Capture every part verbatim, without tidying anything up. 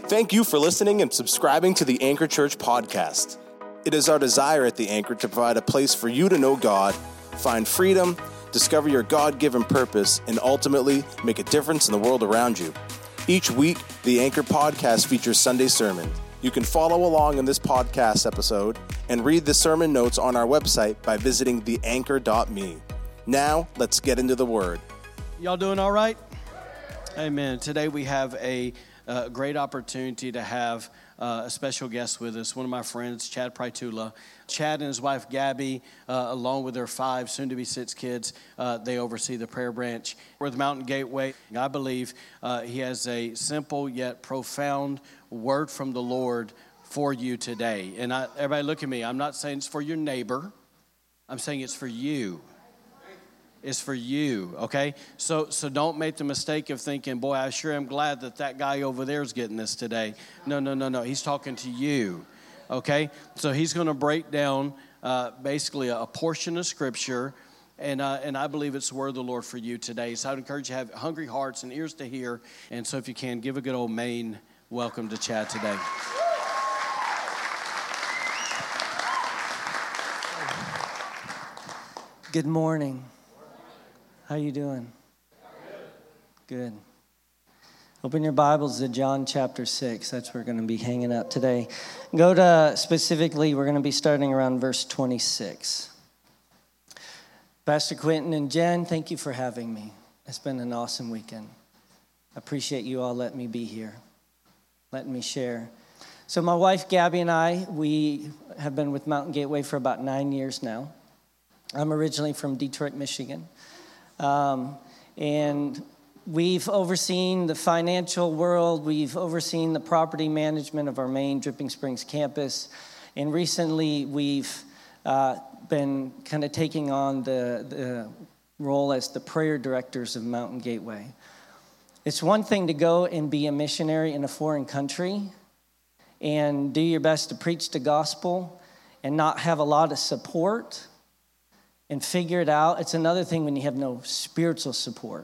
Thank you for listening and subscribing to the Anchor Church podcast. It is our desire at the Anchor to provide a place for you to know God, find freedom, discover your God-given purpose, and ultimately make a difference in the world around you. Each week, the Anchor podcast features Sunday sermon. You can follow along in this podcast episode and read the sermon notes on our website by visiting the anchor dot me. Now, let's get into the Word. Y'all doing all right? Amen. Today we have a uh, great opportunity to have uh, a special guest with us, one of my friends, Chad Prytula. Chad and his wife, Gabby, uh, along with their five, soon-to-be six kids, uh, they oversee the prayer branch with Mountain Gateway. I believe uh, he has a simple yet profound word from the Lord for you today. And I, everybody look at me. I'm not saying it's for your neighbor. I'm saying it's for you. It's for you, okay? So so don't make the mistake of thinking, boy, I sure am glad that that guy over there is getting this today. No, no, no, no. He's talking to you, okay? So he's going to break down uh, basically a, a portion of Scripture, and uh, and I believe it's the word of the Lord for you today. So I'd encourage you to have hungry hearts and ears to hear. And so if you can, give a good old Maine welcome to Chad today. Good morning. How you doing? Good. Open your Bibles to John chapter six. That's where we're going to be hanging out today. Go to, specifically, we're going to be starting around verse twenty-six. Pastor Quentin and Jen, thank you for having me. It's been an awesome weekend. I appreciate you all letting me be here, letting me share. So my wife, Gabby, and I, we have been with Mountain Gateway for about nine years now. I'm originally from Detroit, Michigan. Um, and we've overseen the financial world. We've overseen the property management of our main Dripping Springs campus. And recently we've uh, been kind of taking on the, the role as the prayer directors of Mountain Gateway. It's one thing to go and be a missionary in a foreign country and do your best to preach the gospel and not have a lot of support and figure it out. It's another thing when you have no spiritual support.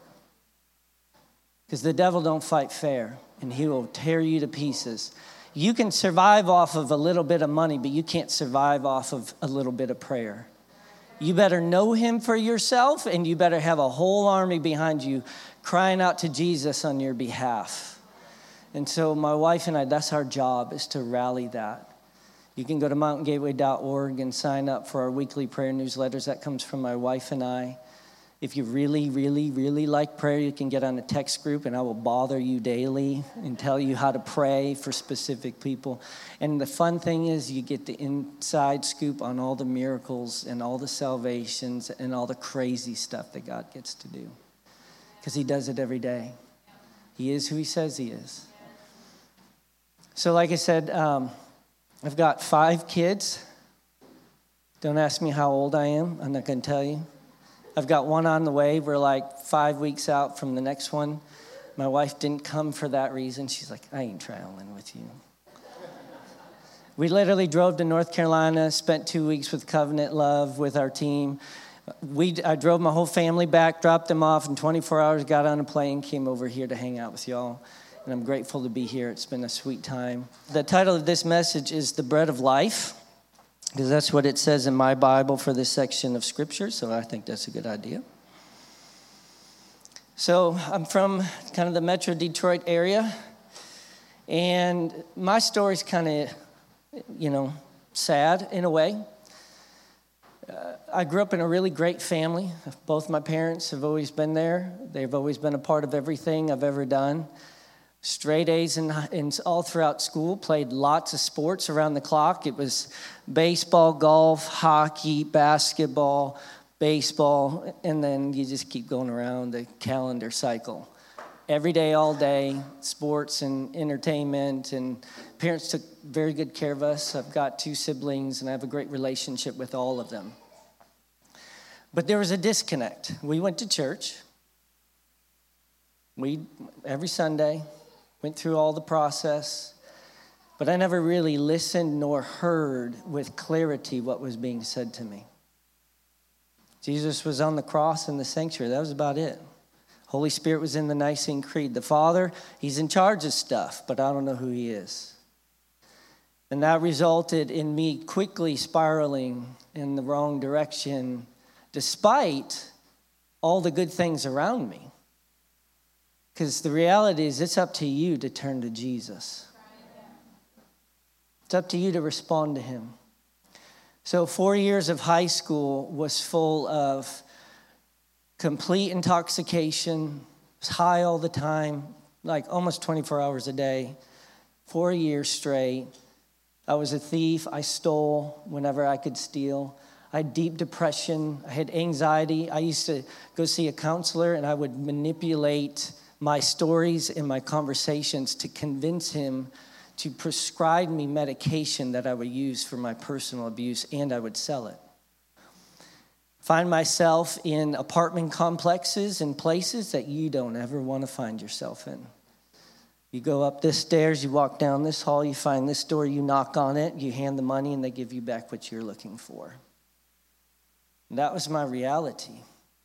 Because the devil don't fight fair, and he will tear you to pieces. You can survive off of a little bit of money, but you can't survive off of a little bit of prayer. You better know him for yourself, and you better have a whole army behind you crying out to Jesus on your behalf. And so my wife and I, that's our job, is to rally that. You can go to mountain gateway dot org and sign up for our weekly prayer newsletters. That comes from my wife and I. If you really, really, really like prayer, you can get on a text group, and I will bother you daily and tell you how to pray for specific people. And the fun thing is you get the inside scoop on all the miracles and all the salvations and all the crazy stuff that God gets to do. Because he does it every day. He is who he says he is. So like I said, um, I've got five kids. Don't ask me how old I am. I'm not going to tell you. I've got one on the way. We're like five weeks out from the next one. My wife didn't come for that reason. She's like, I ain't traveling with you. We literally drove to North Carolina, spent two weeks with Covenant Love with our team. We I drove my whole family back, dropped them off in twenty-four hours, got on a plane, came over here to hang out with y'all. And I'm grateful to be here. It's been a sweet time. The title of this message is The Bread of Life, because that's what it says in my Bible for this section of Scripture, so I think that's a good idea. So I'm from kind of the Metro Detroit area, and my story's kind of, you know, sad in a way. Uh, I grew up in a really great family. Both my parents have always been there. They've always been a part of everything I've ever done. Straight A's in, in all throughout school, played lots of sports around the clock. It was baseball, golf, hockey, basketball, baseball, and then you just keep going around the calendar cycle. Every day, all day, sports and entertainment, and parents took very good care of us. I've got two siblings, and I have a great relationship with all of them. But there was a disconnect. We went to church. We, every Sunday, went through all the process, but I never really listened nor heard with clarity what was being said to me. Jesus was on the cross in the sanctuary. That was about it. Holy Spirit was in the Nicene Creed. The Father, he's in charge of stuff, but I don't know who he is. And that resulted in me quickly spiraling in the wrong direction, despite all the good things around me. Because the reality is, it's up to you to turn to Jesus. It's up to you to respond to him. So four years of high school was full of complete intoxication, was high all the time, like almost twenty-four hours a day, four years straight. I was a thief. I stole whenever I could steal. I had deep depression. I had anxiety. I used to go see a counselor, and I would manipulate my stories and my conversations to convince him to prescribe me medication that I would use for my personal abuse, and I would sell it. Find myself in apartment complexes and places that you don't ever want to find yourself in. You go up this stairs, you walk down this hall, you find this door, you knock on it, you hand the money, and they give you back what you're looking for. And that was my reality.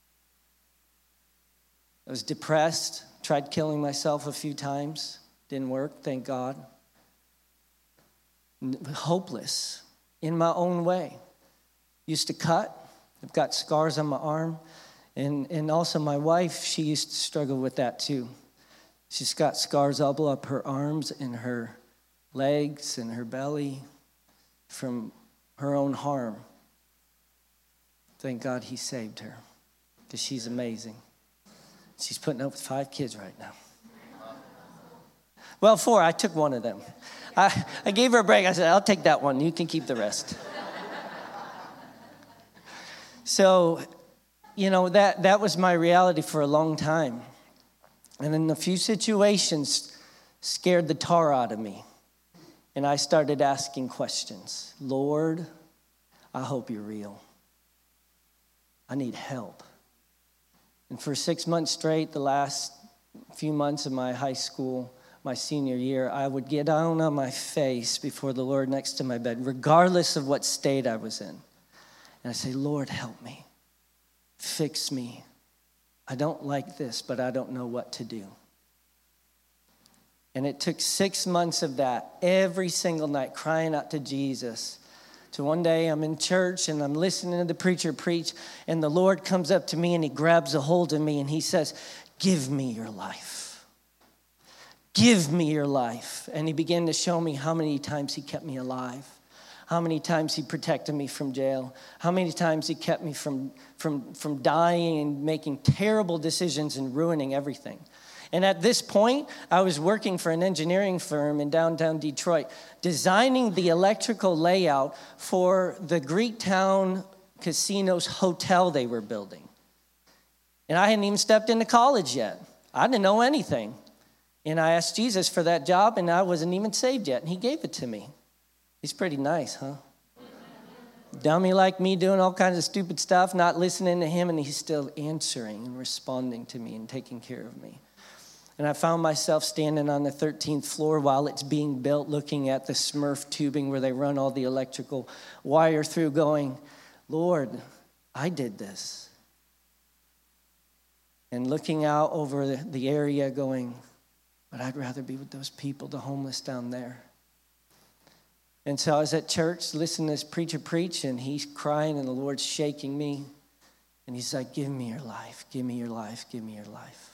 I was depressed, tried killing myself a few times, didn't work, thank God. Hopeless in my own way. Used to cut. I've got scars on my arm. And, and also my wife, she used to struggle with that too. She's got scars all up her arms and her legs and her belly from her own harm. Thank God he saved her, because she's amazing. She's putting up with five kids right now. Well, four. I took one of them. I, I gave her a break. I said, I'll take that one. You can keep the rest. So, you know, that, that was my reality for a long time. And in a few situations, scared the tar out of me. And I started asking questions. Lord, I hope you're real. I need help. And for six months straight, the last few months of my high school, my senior year, I would get down on my face before the Lord next to my bed, regardless of what state I was in. And I say, Lord, help me. Fix me. I don't like this, but I don't know what to do. And it took six months of that, every single night, crying out to Jesus. To one day I'm in church and I'm listening to the preacher preach, and the Lord comes up to me and he grabs a hold of me and he says, give me your life. Give me your life. And he began to show me how many times he kept me alive. How many times he protected me from jail. How many times he kept me from, from, from dying and making terrible decisions and ruining everything. And at this point, I was working for an engineering firm in downtown Detroit, designing the electrical layout for the Greektown Casinos hotel they were building. And I hadn't even stepped into college yet. I didn't know anything. And I asked Jesus for that job, and I wasn't even saved yet, and he gave it to me. He's pretty nice, huh? Dummy like me doing all kinds of stupid stuff, not listening to him, and he's still answering and responding to me and taking care of me. And I found myself standing on the thirteenth floor while it's being built, looking at the Smurf tubing where they run all the electrical wire through, going, Lord, I did this. And looking out over the, the area going, but I'd rather be with those people, the homeless down there. And so I was at church listening to this preacher preach, and he's crying, and the Lord's shaking me. And he's like, give me your life, give me your life, give me your life.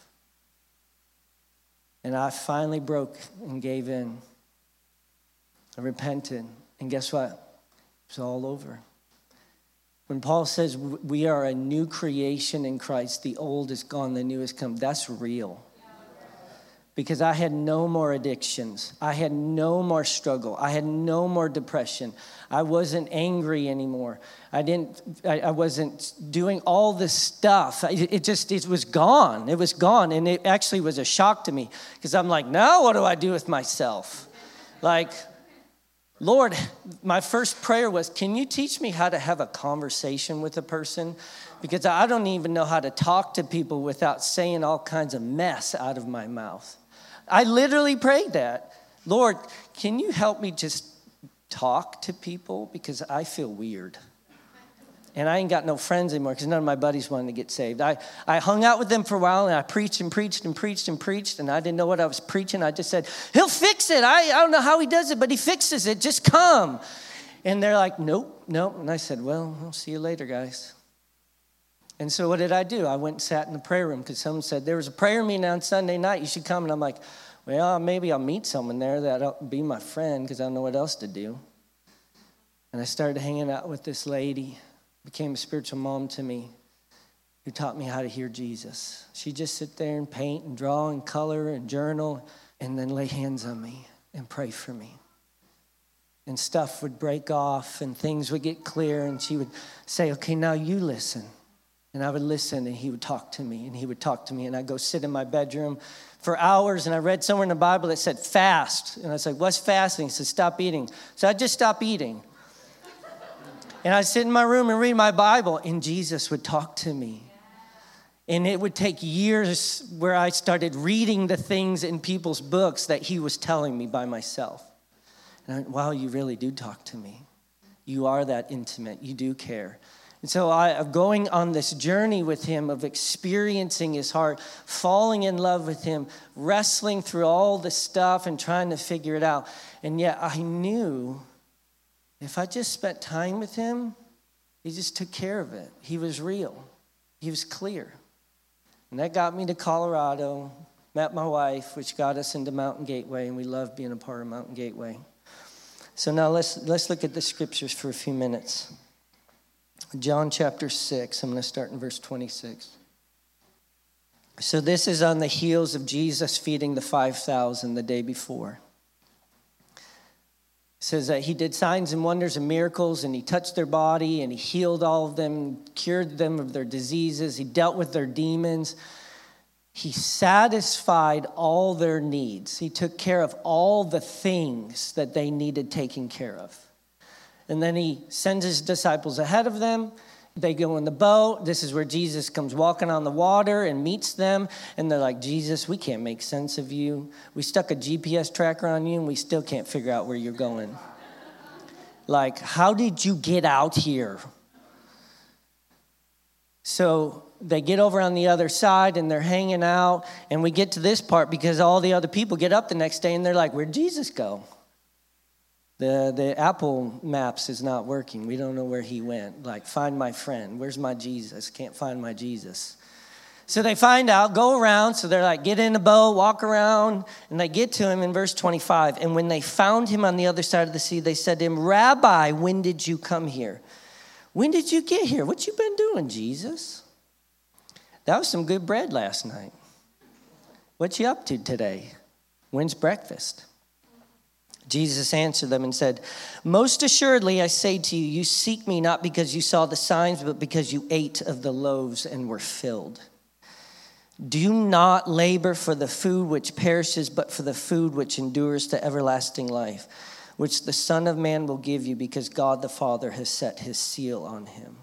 And I finally broke and gave in. I repented. And guess what? It's all over. When Paul says we are a new creation in Christ, the old is gone, the new has come, that's real. Because I had no more addictions. I had no more struggle. I had no more depression. I wasn't angry anymore. I didn't. I, I wasn't doing all this stuff. It, it just it was gone. It was gone, and it actually was a shock to me because I'm like, now what do I do with myself? Like, Lord, my first prayer was, can you teach me how to have a conversation with a person? Because I don't even know how to talk to people without saying all kinds of mess out of my mouth. I literally prayed that. Lord, can you help me just talk to people? Because I feel weird. And I ain't got no friends anymore because none of my buddies wanted to get saved. I, I hung out with them for a while, and I preached and preached and preached and preached, and I didn't know what I was preaching. I just said, he'll fix it. I, I don't know how he does it, but he fixes it. Just come. And they're like, nope, nope. And I said, well, I'll see you later, guys. And so what did I do? I went and sat in the prayer room because someone said, there was a prayer meeting on Sunday night. You should come. And I'm like, well, maybe I'll meet someone there that'll be my friend because I don't know what else to do. And I started hanging out with this lady, became a spiritual mom to me, who taught me how to hear Jesus. She'd just sit there and paint and draw and color and journal and then lay hands on me and pray for me. And stuff would break off and things would get clear, and she would say, okay, now you listen. And I would listen, and he would talk to me, and he would talk to me, and I'd go sit in my bedroom for hours, and I read somewhere in the Bible that said fast. And I was like, what's fasting? He said, stop eating. So I'd just stop eating. And I'd sit in my room and read my Bible, and Jesus would talk to me. And it would take years where I started reading the things in people's books that he was telling me by myself. And I went, wow, you really do talk to me. You are that intimate. You do care. And so I, I'm going on this journey with him of experiencing his heart, falling in love with him, wrestling through all the stuff and trying to figure it out. And yet I knew if I just spent time with him, he just took care of it. He was real. He was clear. And that got me to Colorado, met my wife, which got us into Mountain Gateway, and we love being a part of Mountain Gateway. So now let's let's look at the scriptures for a few minutes. John chapter six, I'm going to start in verse twenty-six. So this is on the heels of Jesus feeding the five thousand the day before. It says that he did signs and wonders and miracles, and he touched their body, and he healed all of them, cured them of their diseases. He dealt with their demons. He satisfied all their needs. He took care of all the things that they needed taken care of. And then he sends his disciples ahead of them. They go in the boat. This is where Jesus comes walking on the water and meets them. And they're like, Jesus, we can't make sense of you. We stuck a G P S tracker on you, and we still can't figure out where you're going. Like, how did you get out here? So they get over on the other side, and they're hanging out. And we get to this part because all the other people get up the next day, and they're like, where'd Jesus go? The the Apple Maps is not working. We don't know where he went. Like, find my friend. Where's my Jesus? Can't find my Jesus. So they find out, go around. So they're like, get in the boat, walk around. And they get to him in verse twenty-five. And when they found him on the other side of the sea, they said to him, Rabbi, when did you come here? When did you get here? What you been doing, Jesus? That was some good bread last night. What you up to today? When's breakfast? Jesus answered them and said, most assuredly, I say to you, you seek me not because you saw the signs, but because you ate of the loaves and were filled. Do not labor for the food which perishes, but for the food which endures to everlasting life, which the Son of Man will give you, because God the Father has set his seal on him.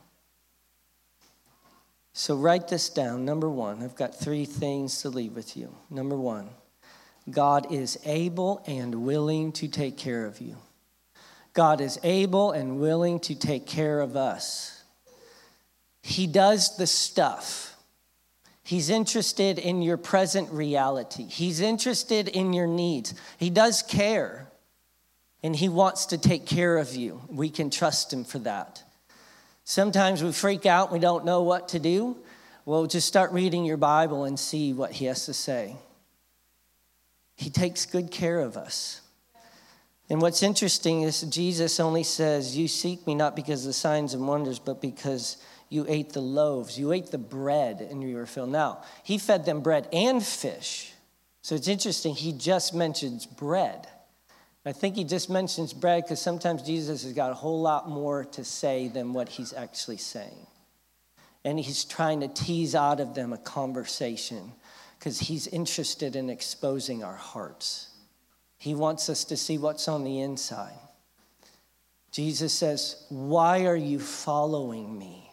So write this down. Number one, I've got three things to leave with you. Number one, God is able and willing to take care of you. God is able and willing to take care of us. He does the stuff. He's interested in your present reality. He's interested in your needs. He does care, and he wants to take care of you. We can trust him for that. Sometimes we freak out and we don't know what to do. Well, just start reading your Bible and see what he has to say. He takes good care of us. And what's interesting is Jesus only says, you seek me not because of the signs and wonders, but because you ate the loaves. You ate the bread and you were filled. Now, he fed them bread and fish. So it's interesting, he just mentions bread. I think he just mentions bread because sometimes Jesus has got a whole lot more to say than what he's actually saying. And he's trying to tease out of them a conversation because he's interested in exposing our hearts. He wants us to see what's on the inside. Jesus says, why are you following me?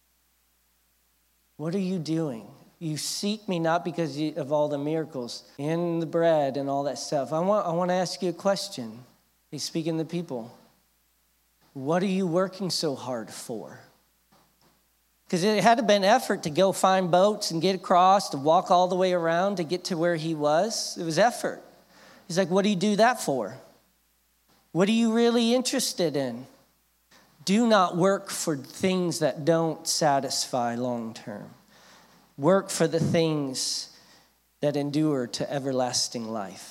What are you doing? You seek me not because of all the miracles and the bread and all that stuff. I want, I want to ask you a question. He's speaking to people. What are you working so hard for? Because it had to been effort to go find boats and get across, to walk all the way around to get to where he was. It was effort. He's like, what do you do that for? What are you really interested in? Do not work for things that don't satisfy long term. Work for the things that endure to everlasting life.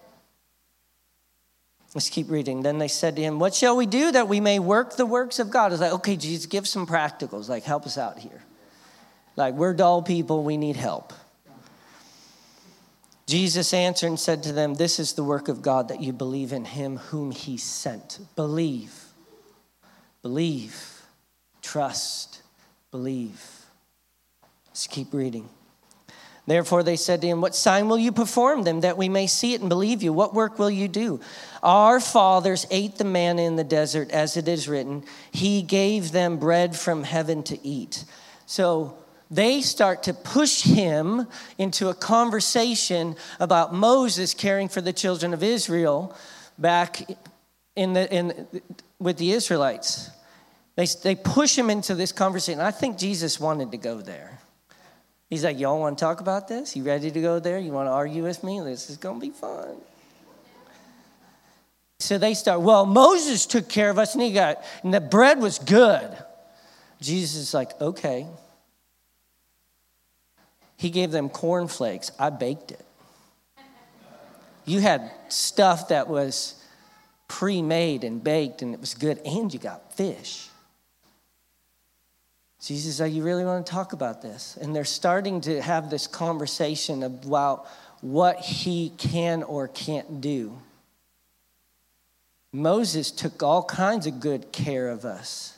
Let's keep reading. Then they said to him, what shall we do that we may work the works of God? It's like, okay, Jesus, give some practicals. Like, help us out here. Like, we're dull people. We need help. Jesus answered and said to them, this is the work of God, that you believe in him whom he sent. Believe. Believe. Trust. Believe. Let's keep reading. Therefore they said to him, what sign will you perform them that we may see it and believe you? What work will you do? Our fathers ate the manna in the desert, as it is written, he gave them bread from heaven to eat. So they start to push him into a conversation about Moses caring for the children of Israel back in the in with the Israelites. They, they push him into this conversation. I think Jesus wanted to go there. He's like, y'all want to talk about this? You ready to go there? You want to argue with me? This is going to be fun. So they start, well, Moses took care of us and he got, and the bread was good. Jesus is like, okay. He gave them cornflakes. I baked it. You had stuff that was pre-made and baked and it was good, and you got fish. Jesus is like, you really want to talk about this? And they're starting to have this conversation about what he can or can't do. Moses took all kinds of good care of us.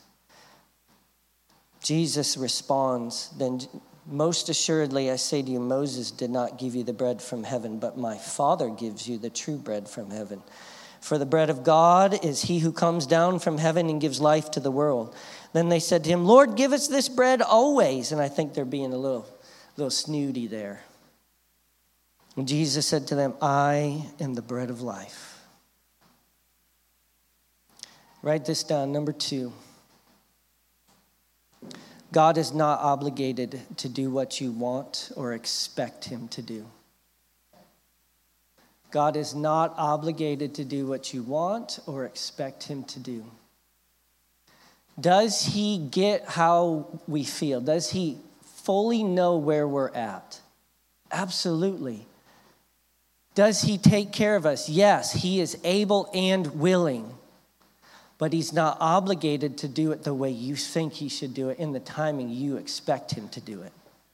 Jesus responds, then most assuredly I say to you, Moses did not give you the bread from heaven, but my Father gives you the true bread from heaven. For the bread of God is he who comes down from heaven and gives life to the world. Then they said to him, Lord, give us this bread always. And I think they're being a little, little snooty there. And Jesus said to them, I am the bread of life. Write this down. Number two. God is not obligated to do what you want or expect him to do. God is not obligated to do what you want or expect him to do. Does he get how we feel? Does he fully know where we're at? Absolutely. Does he take care of us? Yes, he is able and willing. But he's not obligated to do it the way you think he should do it in the timing you expect him to do it.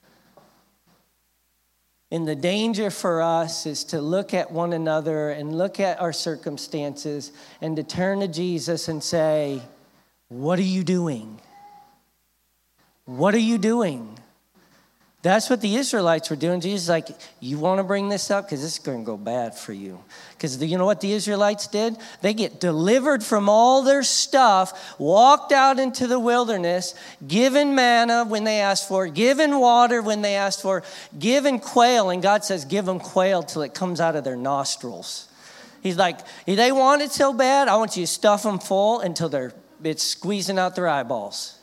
And the danger for us is to look at one another and look at our circumstances and to turn to Jesus and say, what are you doing? What are you doing? That's what the Israelites were doing. Jesus is like, you want to bring this up? Because this is going to go bad for you. Because you know what the Israelites did? They get delivered from all their stuff, walked out into the wilderness, given manna when they asked for it, given water when they asked for it, given quail. And God says, give them quail till it comes out of their nostrils. He's like, if they want it so bad, I want you to stuff them full until they're it's squeezing out their eyeballs.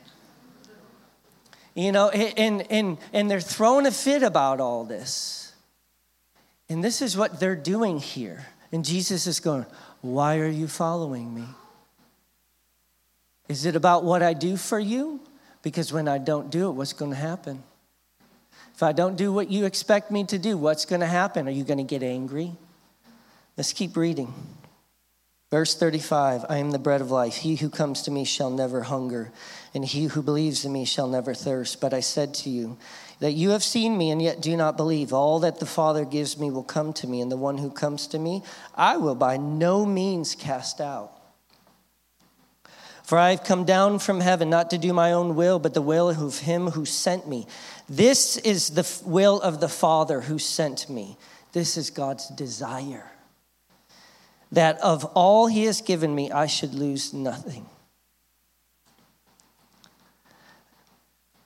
You know, and, and, and they're throwing a fit about all this. And this is what they're doing here. And Jesus is going, why are you following me? Is it about what I do for you? Because when I don't do it, what's going to happen? If I don't do what you expect me to do, what's going to happen? Are you going to get angry? Let's keep reading. Verse thirty-five, I am the bread of life. He who comes to me shall never hunger, and he who believes in me shall never thirst. But I said to you that you have seen me and yet do not believe. All that the Father gives me will come to me, and the one who comes to me, I will by no means cast out. For I have come down from heaven not to do my own will, but the will of him who sent me. This is the will of the Father who sent me. This is God's desire. That of all he has given me, I should lose nothing.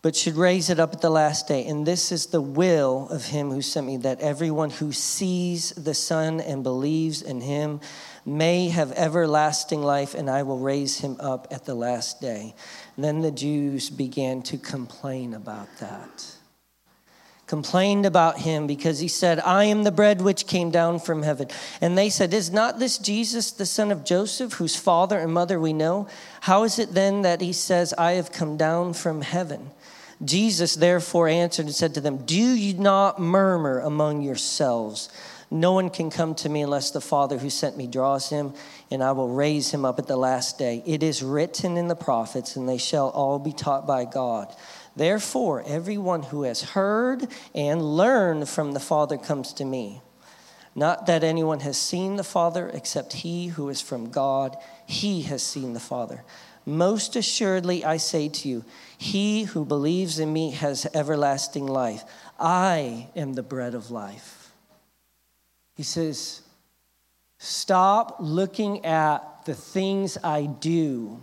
but should raise it up at the last day. And this is the will of him who sent me, that everyone who sees the Son and believes in him may have everlasting life, and I will raise him up at the last day. And then the Jews began to complain about that. Complained about him because he said, I am the bread which came down from heaven. And they said, is not this Jesus, the son of Joseph, whose father and mother we know? How is it then that he says, I have come down from heaven? Jesus therefore answered and said to them, do you not murmur among yourselves? No one can come to me unless the Father who sent me draws him, and I will raise him up at the last day. It is written in the prophets, and they shall all be taught by God. Therefore, everyone who has heard and learned from the Father comes to me. Not that anyone has seen the Father except he who is from God. He has seen the Father. Most assuredly, I say to you, he who believes in me has everlasting life. I am the bread of life. He says, stop looking at the things I do.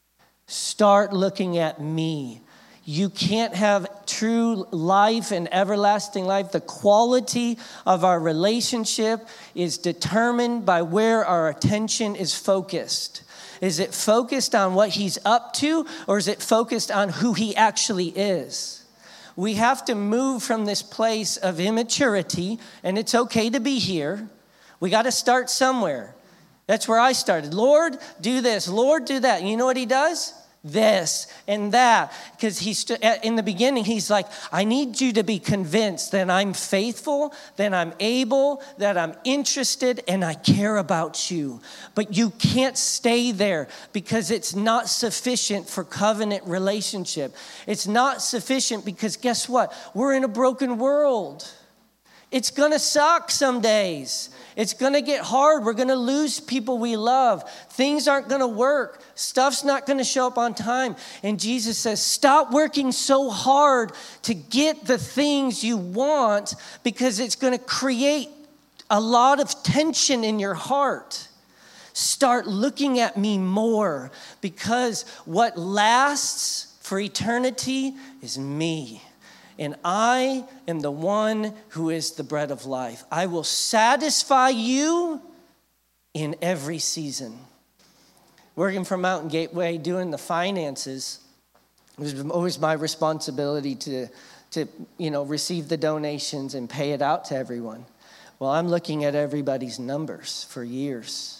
Start looking at me. You can't have true life and everlasting life. The quality of our relationship is determined by where our attention is focused. Is it focused on what he's up to, or is it focused on who he actually is? We have to move from this place of immaturity, and it's okay to be here. We got to start somewhere. That's where I started. Lord, do this. Lord, do that. And you know what he does? This and that. Because he's in the beginning, he's like, I need you to be convinced that I'm faithful, that I'm able, that I'm interested, and I care about you. But you can't stay there because it's not sufficient for covenant relationship. It's not sufficient because guess what? We're in a broken world. It's going to suck some days. It's going to get hard. We're going to lose people we love. Things aren't going to work. Stuff's not going to show up on time. And Jesus says, stop working so hard to get the things you want because it's going to create a lot of tension in your heart. Start looking at me more because what lasts for eternity is me. And I am the one who is the bread of life. I will satisfy you in every season. Working for Mountain Gateway, doing the finances, it was always my responsibility to, to, you know, receive the donations and pay it out to everyone. Well, I'm looking at everybody's numbers for years.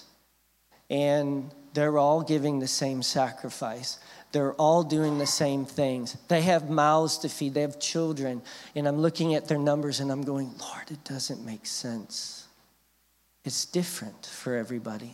And they're all giving the same sacrifice. They're all doing the same things. They have mouths to feed. They have children. And I'm looking at their numbers and I'm going, Lord, it doesn't make sense. It's different for everybody.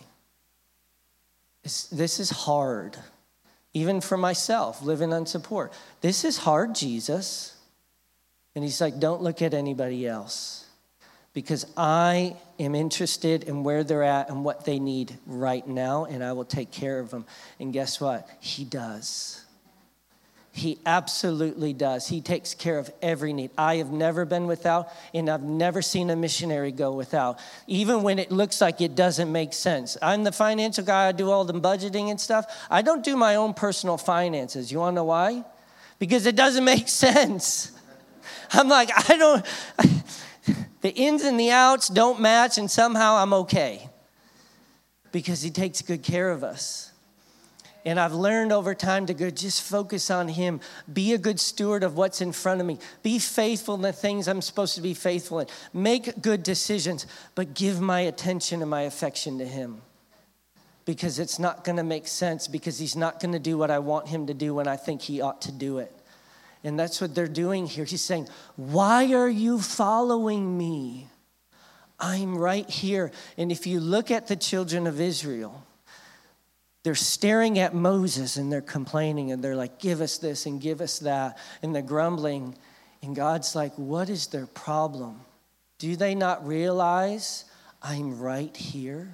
It's, this is hard. Even for myself, living on support. This is hard, Jesus. And he's like, don't look at anybody else. Because I am interested in where they're at and what they need right now, and I will take care of them. And guess what? He does. He absolutely does. He takes care of every need. I have never been without, and I've never seen a missionary go without, even when it looks like it doesn't make sense. I'm the financial guy. I do all the budgeting and stuff. I don't do my own personal finances. You want to know why? Because it doesn't make sense. I'm like, I don't... The ins and the outs don't match, and somehow I'm okay because he takes good care of us. And I've learned over time to go just focus on him. Be a good steward of what's in front of me. Be faithful in the things I'm supposed to be faithful in. Make good decisions, but give my attention and my affection to him because it's not going to make sense because he's not going to do what I want him to do when I think he ought to do it. And that's what they're doing here. He's saying, why are you following me? I'm right here. And if you look at the children of Israel, they're staring at Moses and they're complaining and they're like, give us this and give us that. And they're grumbling. And God's like, what is their problem? Do they not realize I'm right here?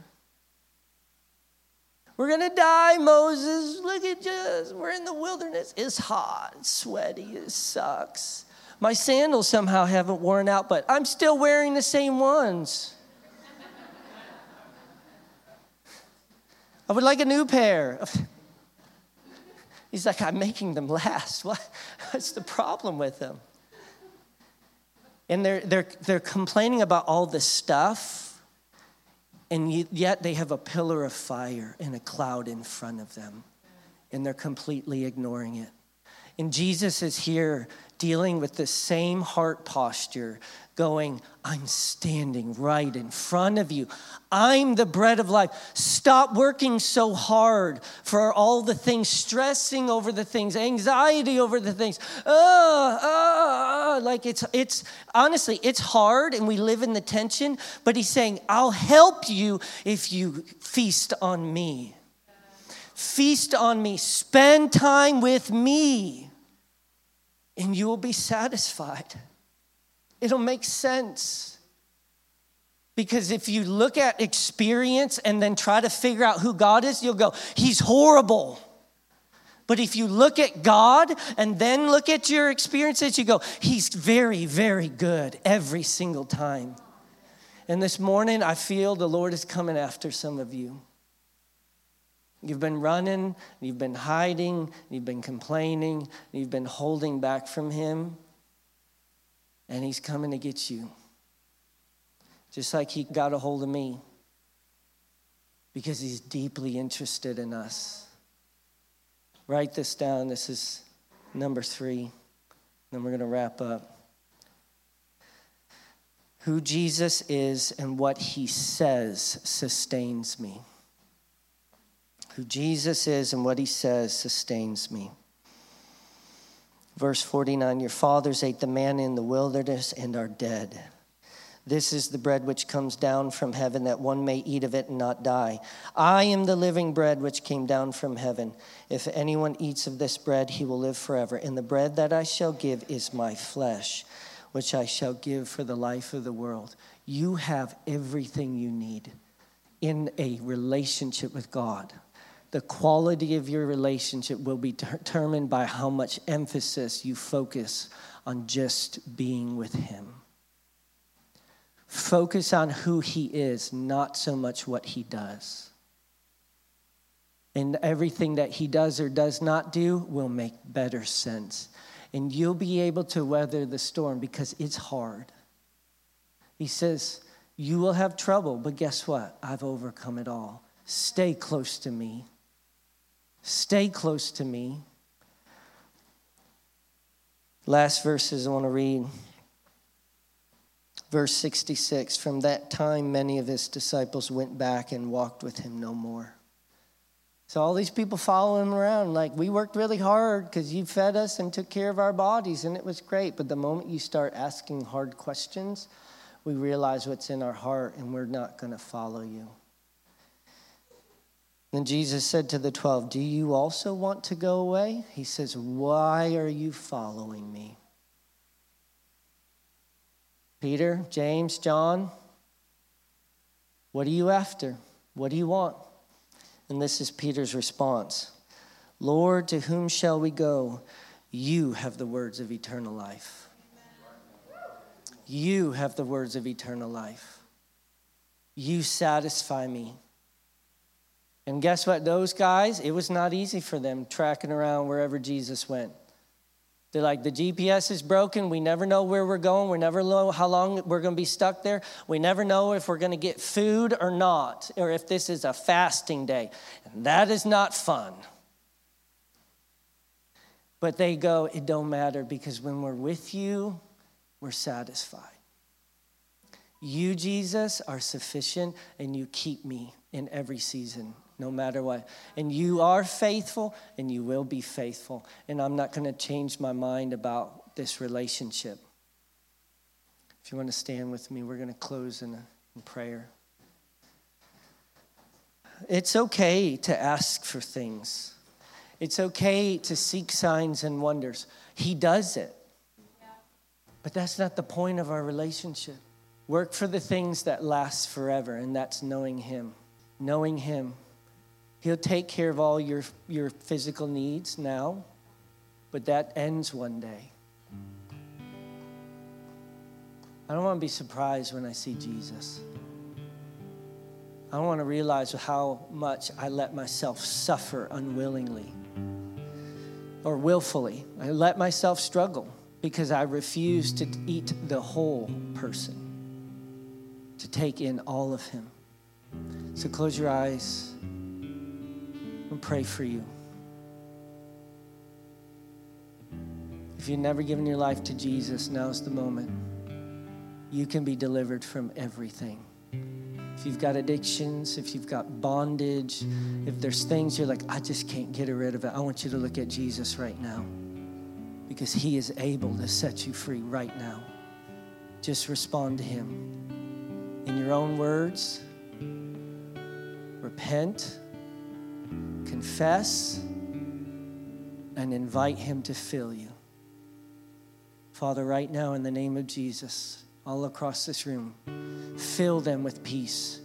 We're going to die, Moses. Look at us. We're in the wilderness. It's hot, it's sweaty, it sucks. My sandals somehow haven't worn out, but I'm still wearing the same ones. I would like a new pair. He's like, I'm making them last. What? What's the problem with them? And they're, they're, they're complaining about all this stuff, and yet they have a pillar of fire and a cloud in front of them, and they're completely ignoring it. And Jesus is here dealing with the same heart posture, going, I'm standing right in front of you. I'm the bread of life. Stop working so hard for all the things, stressing over the things, anxiety over the things. Oh, oh, oh. Like it's, it's, honestly, it's hard and we live in the tension, but he's saying, I'll help you if you feast on me. Feast on me. Spend time with me and you will be satisfied. It'll make sense. Because if you look at experience and then try to figure out who God is, you'll go, he's horrible. But if you look at God and then look at your experiences, you go, he's very, very good every single time. And this morning, I feel the Lord is coming after some of you. You've been running, you've been hiding, you've been complaining, you've been holding back from him. And he's coming to get you. Just like he got a hold of me. Because he's deeply interested in us. Write this down. This is number three. Then we're going to wrap up. Who Jesus is and what he says sustains me. Who Jesus is and what he says sustains me. Verse forty-nine, your fathers ate the manna in the wilderness and are dead. This is the bread which comes down from heaven, that one may eat of it and not die. I am the living bread which came down from heaven. If anyone eats of this bread, he will live forever. And the bread that I shall give is my flesh, which I shall give for the life of the world. You have everything you need in a relationship with God. The quality of your relationship will be determined by how much emphasis you focus on just being with him. Focus on who he is, not so much what he does. And everything that he does or does not do will make better sense. And you'll be able to weather the storm because it's hard. He says, you will have trouble, but guess what? I've overcome it all. Stay close to me. Stay close to me. Last verses I want to read. Verse sixty-six, from that time many of his disciples went back and walked with him no more. So all these people follow him around like, we worked really hard because you fed us and took care of our bodies and it was great. But the moment you start asking hard questions, we realize what's in our heart and we're not going to follow you. Then Jesus said to the twelve, do you also want to go away? He says, why are you following me? Peter, James, John, what are you after? What do you want? And this is Peter's response. Lord, to whom shall we go? You have the words of eternal life. You have the words of eternal life. You satisfy me. And guess what? Those guys, it was not easy for them tracking around wherever Jesus went. They're like, the G P S is broken. We never know where we're going. We never know how long we're going to be stuck there. We never know if we're going to get food or not, or if this is a fasting day. And that is not fun. But they go, it don't matter because when we're with you, we're satisfied. You, Jesus, are sufficient and you keep me in every season. No matter what. And you are faithful and you will be faithful. And I'm not going to change my mind about this relationship. If you want to stand with me, we're going to close in, a, in prayer. It's okay to ask for things. It's okay to seek signs and wonders. He does it. But that's not the point of our relationship. Work for the things that last forever, and that's knowing him. Knowing him. He'll take care of all your, your physical needs now, but that ends one day. I don't want to be surprised when I see Jesus. I don't want to realize how much I let myself suffer unwillingly. or willfully. I let myself struggle because I refuse to eat the whole person, to take in all of him. So close your eyes and pray for you. If you've never given your life to Jesus, now's the moment. You can be delivered from everything. If you've got addictions, if you've got bondage, if there's things you're like, I just can't get rid of it, I want you to look at Jesus right now, because he is able to set you free right now. Just respond to him in your own words. Repent, confess, and invite him to fill you. Father, right now in the name of Jesus, all across this room, fill them with peace.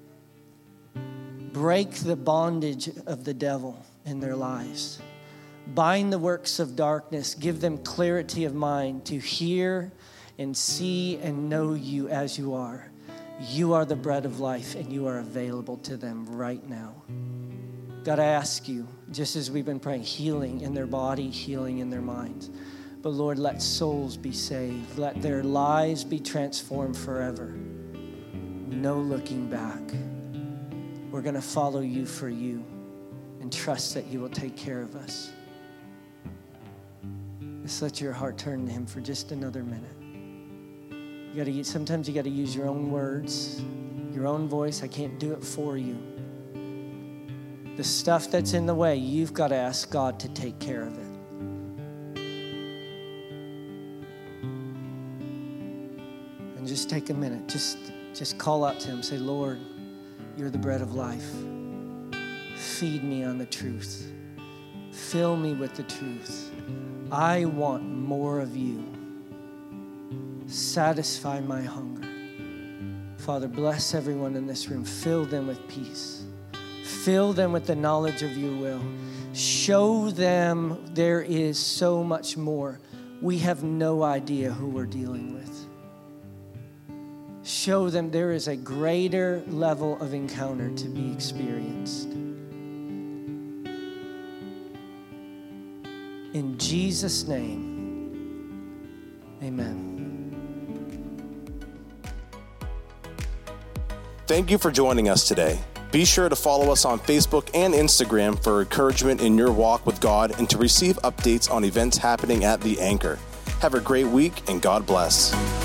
Break the bondage of the devil in their lives. Bind the works of darkness. Give them clarity of mind to hear and see and know you as you are. You are the bread of life, and you are available to them right now. God, I ask you, just as we've been praying, healing in their body, healing in their minds. But Lord, let souls be saved. Let their lives be transformed forever. No looking back. We're going to follow you for you and trust that you will take care of us. Just let your heart turn to him for just another minute. You got to. Sometimes you got to use your own words, your own voice. I can't do it for you. The stuff that's in the way, you've got to ask God to take care of it. And just take a minute. Just, just call out to him. Say, Lord, you're the bread of life. Feed me on the truth. Fill me with the truth. I want more of you. Satisfy my hunger. Father, bless everyone in this room. Fill them with peace. Fill them with the knowledge of your will. Show them there is so much more. We have no idea who we're dealing with. Show them there is a greater level of encounter to be experienced. In Jesus' name, amen. Thank you for joining us today. Be sure to follow us on Facebook and Instagram for encouragement in your walk with God and to receive updates on events happening at The Anchor. Have a great week and God bless.